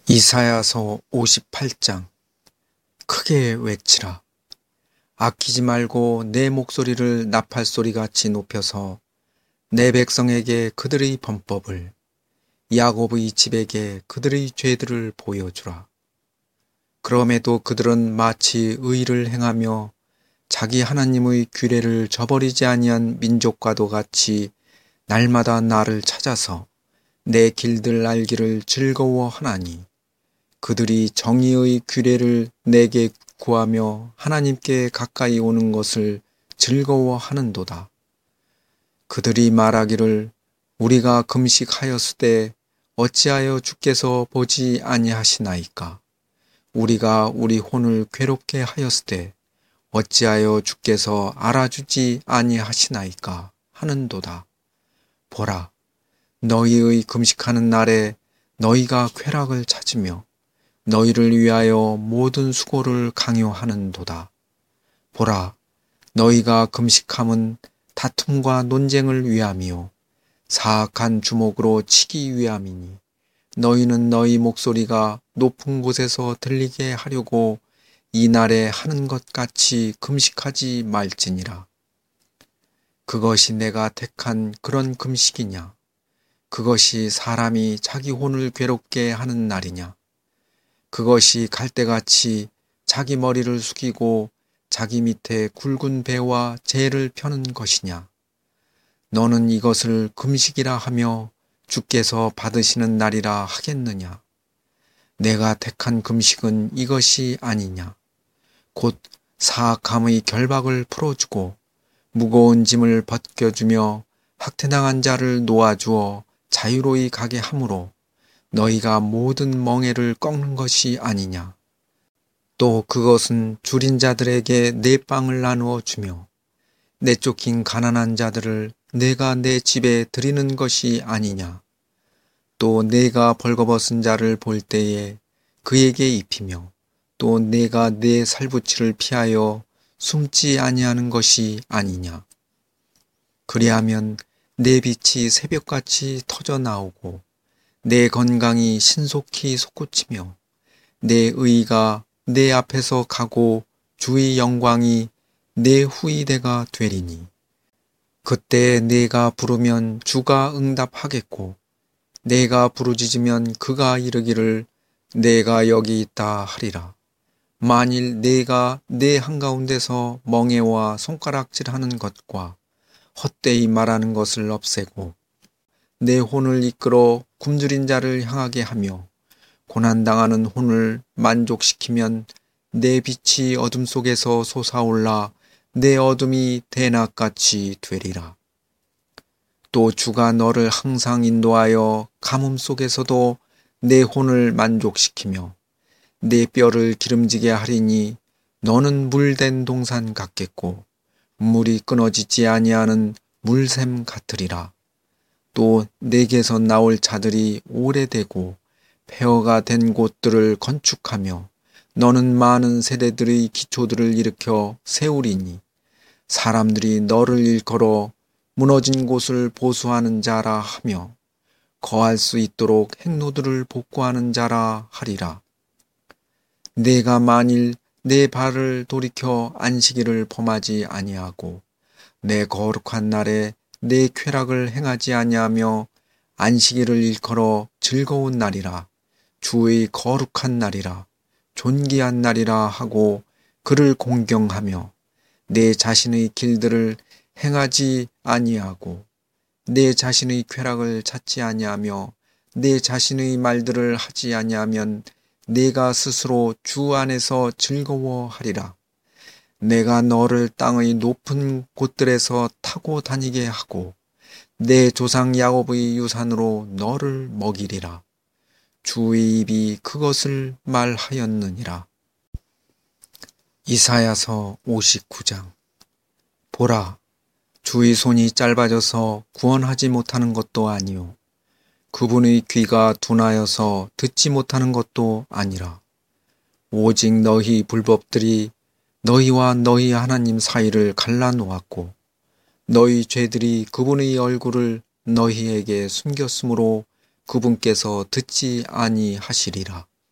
이사야서 58장. 크게 외치라. 아끼지 말고 내 목소리를 나팔소리같이 높여서 내 백성에게 그들의 범법을, 야곱의 집에게 그들의 죄들을 보여주라. 그럼에도 그들은 마치 의를 행하며 자기 하나님의 규례를 저버리지 아니한 민족과도 같이 날마다 나를 찾아서 내 길들 알기를 즐거워하나니, 그들이 정의의 규례를 내게 구하며 하나님께 가까이 오는 것을 즐거워하는도다. 그들이 말하기를 우리가 금식하였으되 어찌하여 주께서 보지 아니하시나이까? 우리가 우리 혼을 괴롭게 하였으되 어찌하여 주께서 알아주지 아니하시나이까? 하는도다. 보라, 너희의 금식하는 날에 너희가 쾌락을 찾으며 너희를 위하여 모든 수고를 강요하는도다. 보라, 너희가 금식함은 다툼과 논쟁을 위함이요 사악한 주먹으로 치기 위함이니, 너희는 너희 목소리가 높은 곳에서 들리게 하려고 이 날에 하는 것 같이 금식하지 말지니라. 그것이 내가 택한 그런 금식이냐? 그것이 사람이 자기 혼을 괴롭게 하는 날이냐? 그것이 갈대같이 자기 머리를 숙이고 자기 밑에 굵은 배와 재를 펴는 것이냐? 너는 이것을 금식이라 하며 주께서 받으시는 날이라 하겠느냐? 내가 택한 금식은 이것이 아니냐? 곧 사악함의 결박을 풀어주고 무거운 짐을 벗겨주며 학대당한 자를 놓아주어 자유로이 가게 함으로 너희가 모든 멍에를 꺾는 것이 아니냐? 또 그것은 줄인 자들에게 내 빵을 나누어 주며 내쫓긴 가난한 자들을 내가 내 집에 드리는 것이 아니냐? 또 내가 벌거벗은 자를 볼 때에 그에게 입히며 또 내가 내 살부치를 피하여 숨지 아니하는 것이 아니냐? 그리하면 내 빛이 새벽같이 터져 나오고 내 건강이 신속히 솟구치며 내 의가 내 앞에서 가고 주의 영광이 내 후이대가 되리니, 그때 내가 부르면 주가 응답하겠고 내가 부르짖으면 그가 이르기를 내가 여기 있다 하리라. 만일 내가 내 한가운데서 멍에와 손가락질하는 것과 헛되이 말하는 것을 없애고 내 혼을 이끌어 굶주린 자를 향하게 하며 고난당하는 혼을 만족시키면 내 빛이 어둠 속에서 솟아올라 내 어둠이 대낮같이 되리라. 또 주가 너를 항상 인도하여 가뭄 속에서도 내 혼을 만족시키며 내 뼈를 기름지게 하리니 너는 물된 동산 같겠고 물이 끊어지지 아니하는 물샘 같으리라. 또 내게서 나올 자들이 오래되고 폐허가 된 곳들을 건축하며 너는 많은 세대들의 기초들을 일으켜 세우리니, 사람들이 너를 일컬어 무너진 곳을 보수하는 자라 하며 거할 수 있도록 행로들을 복구하는 자라 하리라. 내가 만일 내 발을 돌이켜 안식일을 범하지 아니하고 내 거룩한 날에 내 쾌락을 행하지 아니하며 안식일을 일컬어 즐거운 날이라, 주의 거룩한 날이라, 존귀한 날이라 하고 그를 공경하며 내 자신의 길들을 행하지 아니하고 내 자신의 쾌락을 찾지 아니하며 내 자신의 말들을 하지 아니하면 내가 스스로 주 안에서 즐거워하리라. 내가 너를 땅의 높은 곳들에서 타고 다니게 하고 내 조상 야곱의 유산으로 너를 먹이리라. 주의 입이 그것을 말하였느니라. 이사야서 59장. 보라, 주의 손이 짧아져서 구원하지 못하는 것도 아니요 그분의 귀가 둔하여서 듣지 못하는 것도 아니라 오직 너희 불법들이 너희와 너희 하나님 사이를 갈라놓았고 너희 죄들이 그분의 얼굴을 너희에게 숨겼으므로 그분께서 듣지 아니하시리라.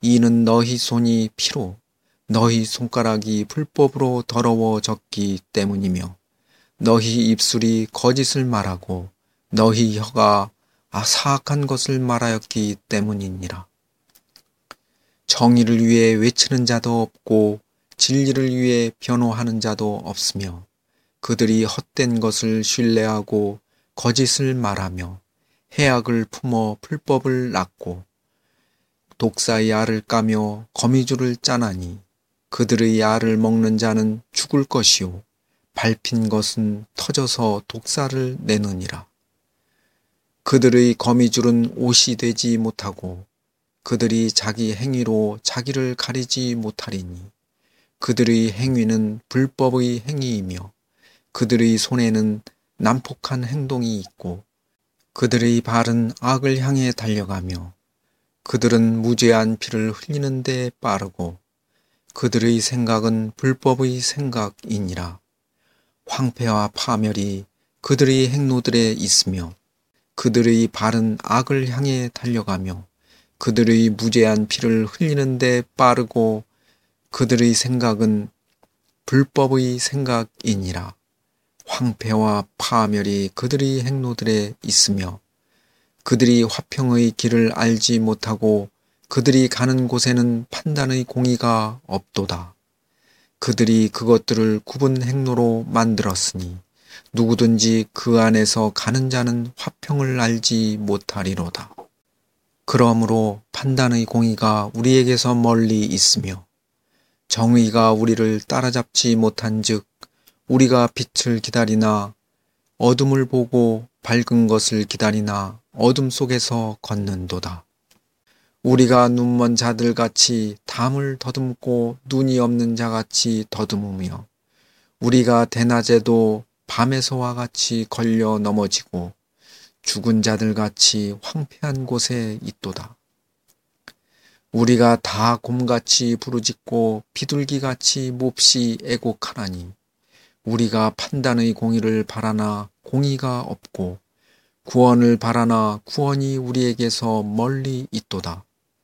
이는 너희 손이 피로 너희 손가락이 불법으로 더러워졌기 때문이며 너희 입술이 거짓을 말하고 너희 혀가 사악한 것을 말하였기 때문이니라. 정의를 위해 외치는 자도 없고 진리를 위해 변호하는 자도 없으며 그들이 헛된 것을 신뢰하고 거짓을 말하며 해악을 품어 불법을 낳고 독사의 알을 까며 거미줄을 짜나니 그들의 알을 먹는 자는 죽을 것이요 밟힌 것은 터져서 독사를 내느니라. 그들의 거미줄은 옷이 되지 못하고 그들이 자기 행위로 자기를 가리지 못하리니 그들의 행위는 불법의 행위이며 그들의 손에는 난폭한 행동이 있고 그들의 발은 악을 향해 달려가며 그들은 무죄한 피를 흘리는 데 빠르고 그들의 생각은 불법의 생각이니라. 황폐와 파멸이 그들의 행로들에 있으며 그들의 발은 악을 향해 달려가며 그들의 무죄한 피를 흘리는 데 빠르고 그들의 생각은 불법의 생각이니라. 황폐와 파멸이 그들의 행로들에 있으며 그들이 화평의 길을 알지 못하고 그들이 가는 곳에는 판단의 공의가 없도다. 그들이 그것들을 굽은 행로로 만들었으니 누구든지 그 안에서 가는 자는 화평을 알지 못하리로다. 그러므로 판단의 공의가 우리에게서 멀리 있으며 정의가 우리를 따라잡지 못한즉 우리가 빛을 기다리나 어둠을 보고 밝은 것을 기다리나 어둠 속에서 걷는도다. 우리가 눈먼 자들같이 담을 더듬고 눈이 없는 자같이 더듬으며 우리가 대낮에도 밤에서와 같이 걸려 넘어지고 죽은 자들같이 황폐한 곳에 있도다. 우리가 다 곰같이 부르짖고 비둘기같이 몹시 애곡하나니 우리가 판단의 공의를 바라나 공의가 없고 구원을 바라나 구원이 우리에게서 멀리 있도다.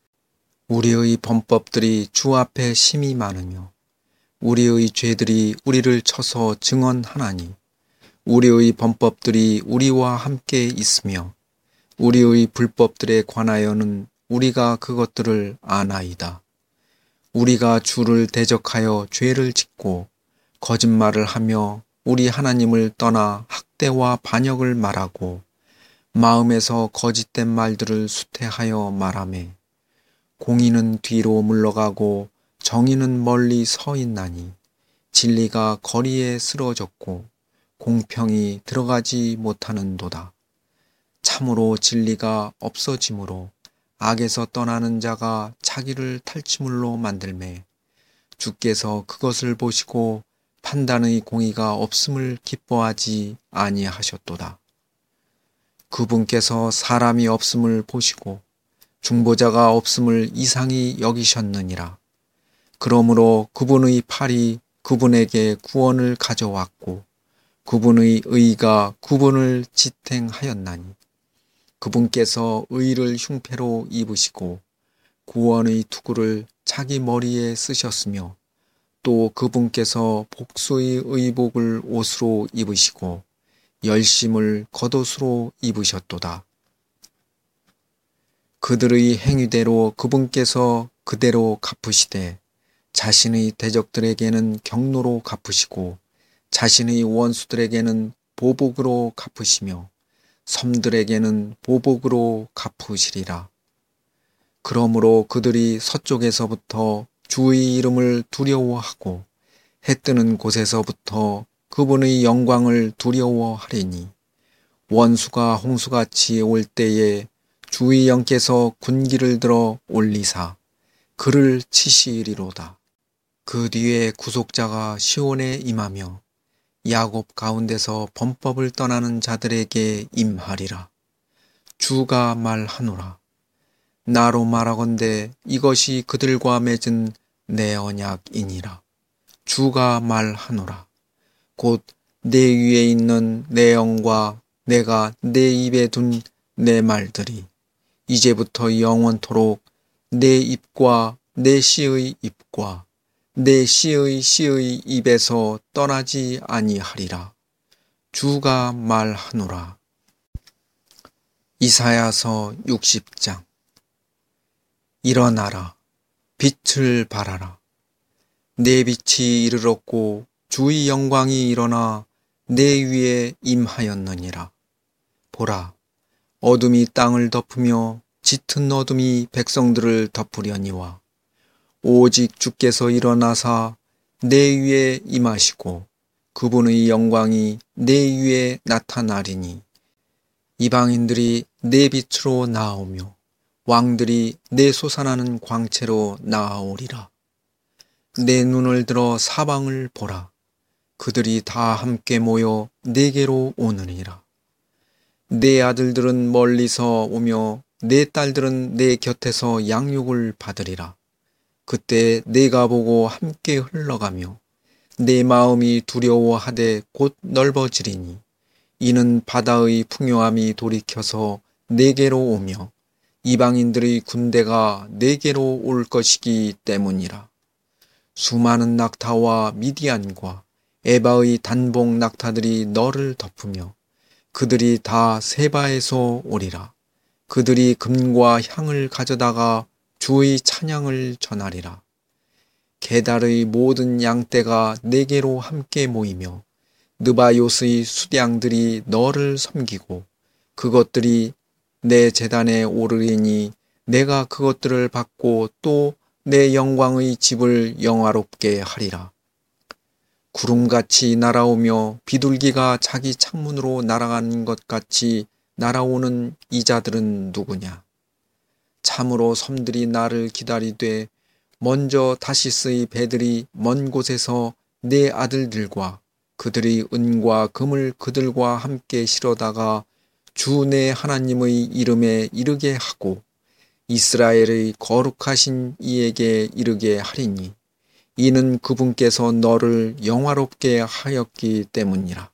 우리의 범법들이 주 앞에 심히 많으며 우리의 죄들이 우리를 쳐서 증언하나니 우리의 범법들이 우리와 함께 있으며 우리의 불법들에 관하여는 우리가 그것들을 아나이다. 우리가 주를 대적하여 죄를 짓고 거짓말을 하며 우리 하나님을 떠나 학대와 반역을 말하고 마음에서 거짓된 말들을 수태하여 말하며 공의는 뒤로 물러가고 정의는 멀리 서 있나니 진리가 거리에 쓰러졌고 공평이 들어가지 못하는도다. 참으로 진리가 없어지므로 악에서 떠나는 자가 자기를 탈취물로 만들매 주께서 그것을 보시고 판단의 공의가 없음을 기뻐하지 아니하셨도다. 그분께서 사람이 없음을 보시고 중보자가 없음을 이상히 여기셨느니라. 그러므로 그분의 팔이 그분에게 구원을 가져왔고 그분의 의가 그분을 지탱하였나니 그분께서 의를 흉패로 입으시고 구원의 투구를 자기 머리에 쓰셨으며 또 그분께서 복수의 의복을 옷으로 입으시고 열심을 겉옷으로 입으셨도다. 그들의 행위대로 그분께서 그대로 갚으시되 자신의 대적들에게는 경로로 갚으시고 자신의 원수들에게는 보복으로 갚으시며 섬들에게는 보복으로 갚으시리라. 그러므로 그들이 서쪽에서부터 주의 이름을 두려워하고 해 뜨는 곳에서부터 그분의 영광을 두려워하리니 원수가 홍수같이 올 때에 주의 영께서 군기를 들어 올리사 그를 치시리로다. 그 뒤에 구속자가 시온에 임하며 야곱 가운데서 범법을 떠나는 자들에게 임하리라. 주가 말하노라. 나로 말하건대 이것이 그들과 맺은 내 언약이니라. 주가 말하노라. 곧 내 위에 있는 내 영과 내가 내 입에 둔 내 말들이 이제부터 영원토록 내 입과 내 씨의 입과 내 씨의 씨의 입에서 떠나지 아니하리라. 주가 말하노라. 이사야서 60장. 일어나라. 빛을 발하라. 내 빛이 이르렀고 주의 영광이 일어나 내 위에 임하였느니라. 보라, 어둠이 땅을 덮으며 짙은 어둠이 백성들을 덮으려니와 오직 주께서 일어나사 내 위에 임하시고 그분의 영광이 내 위에 나타나리니 이방인들이 내 빛으로 나아오며 왕들이 내 솟아나는 광채로 나아오리라. 내 눈을 들어 사방을 보라. 그들이 다 함께 모여 내게로 오느니라. 내 아들들은 멀리서 오며 내 딸들은 내 곁에서 양육을 받으리라. 그때 내가 보고 함께 흘러가며 내 마음이 두려워하되 곧 넓어지리니 이는 바다의 풍요함이 돌이켜서 내게로 오며 이방인들의 군대가 내게로 올 것이기 때문이라. 수많은 낙타와 미디안과 에바의 단복 낙타들이 너를 덮으며 그들이 다 세바에서 오리라. 그들이 금과 향을 가져다가 주의 찬양을 전하리라. 게달의 모든 양떼가 내게로 함께 모이며 느바요스의 수양들이 너를 섬기고 그것들이 내 제단에 오르리니 내가 그것들을 받고 또 내 영광의 집을 영화롭게 하리라. 구름같이 날아오며 비둘기가 자기 창문으로 날아가는 것 같이 날아오는 이 자들은 누구냐? 참으로 섬들이 나를 기다리되 먼저 다시스의 배들이 먼 곳에서 내 아들들과 그들의 은과 금을 그들과 함께 실어다가 주 내 하나님의 이름에 이르게 하고 이스라엘의 거룩하신 이에게 이르게 하리니 이는 그분께서 너를 영화롭게 하였기 때문이라.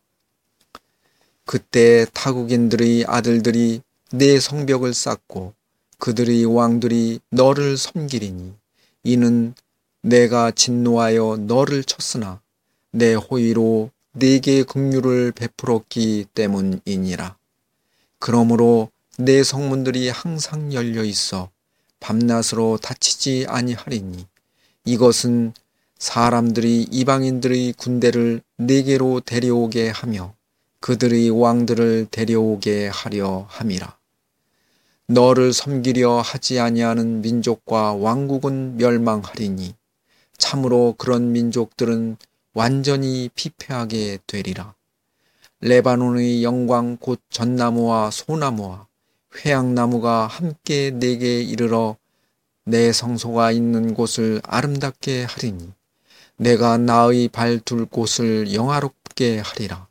그때 타국인들의 아들들이 내 성벽을 쌓고 그들의 왕들이 너를 섬기리니 이는 내가 진노하여 너를 쳤으나 내 호의로 네게 긍휼을 베풀었기 때문이니라. 그러므로 내 성문들이 항상 열려 있어 밤낮으로 닫히지 아니하리니 이것은 사람들이 이방인들의 군대를 네게로 데려오게 하며 그들의 왕들을 데려오게 하려 함이라. 너를 섬기려 하지 아니하는 민족과 왕국은 멸망하리니 참으로 그런 민족들은 완전히 피폐하게 되리라. 레바논의 영광 곧 전나무와 소나무와 회양나무가 함께 내게 이르러 내 성소가 있는 곳을 아름답게 하리니 내가 나의 발 둘 곳을 영화롭게 하리라.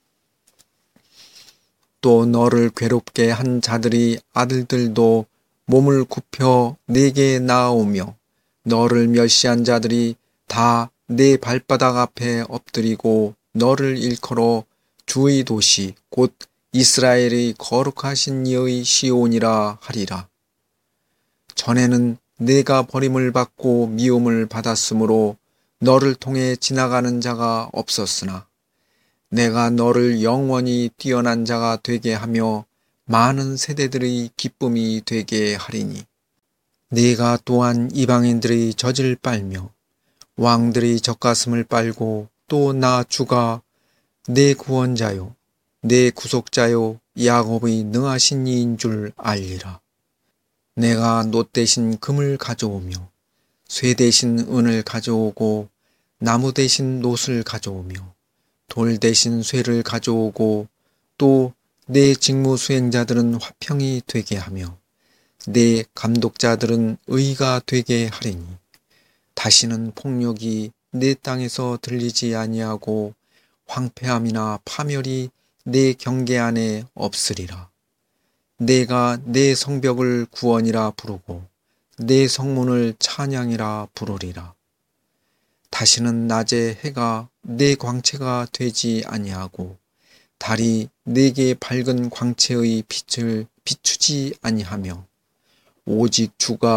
또 너를 괴롭게 한 자들이 아들들도 몸을 굽혀 내게 나아오며 너를 멸시한 자들이 다 내 발바닥 앞에 엎드리고 너를 일컬어 주의 도시 곧 이스라엘의 거룩하신 이의 시온이라 하리라. 전에는 내가 버림을 받고 미움을 받았으므로 너를 통해 지나가는 자가 없었으나 내가 너를 영원히 뛰어난 자가 되게 하며 많은 세대들의 기쁨이 되게 하리니 네가 또한 이방인들의 젖을 빨며 왕들의 젖가슴을 빨고 또 나 주가 내 구원자요 내 구속자요 야곱의 능하신 이인 줄 알리라. 내가 놋 대신 금을 가져오며 쇠 대신 은을 가져오고 나무 대신 놋을 가져오며 돌 대신 쇠를 가져오고 또 내 직무 수행자들은 화평이 되게 하며 내 감독자들은 의가 되게 하리니 다시는 폭력이 내 땅에서 들리지 아니하고 황폐함이나 파멸이 내 경계 안에 없으리라. 내가 내 성벽을 구원이라 부르고 내 성문을 찬양이라 부르리라. 다시는 낮에 해가 내 광채가 되지 아니하고 달이 내게 밝은 광채의 빛을 비추지 아니하며 오직 주가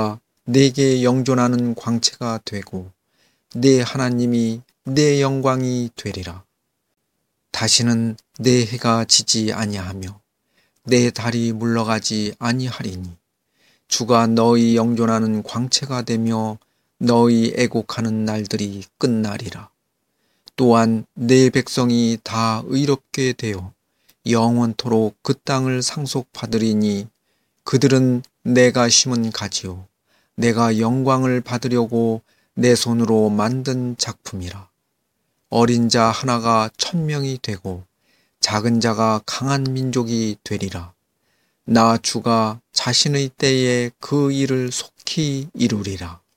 내게 영존하는 광채가 되고 내 하나님이 내 영광이 되리라. 다시는 내 해가 지지 아니하며 내 달이 물러가지 아니하리니 주가 너희 영존하는 광채가 되며 너희 애곡하는 날들이 끝나리라. 또한 내 백성이 다 의롭게 되어 영원토록 그 땅을 상속받으리니 그들은 내가 심은 가지요 내가 영광을 받으려고 내 손으로 만든 작품이라. 어린 자 하나가 1000명이 되고 작은 자가 강한 민족이 되리라. 나 주가 자신의 때에 그 일을 속히 이루리라.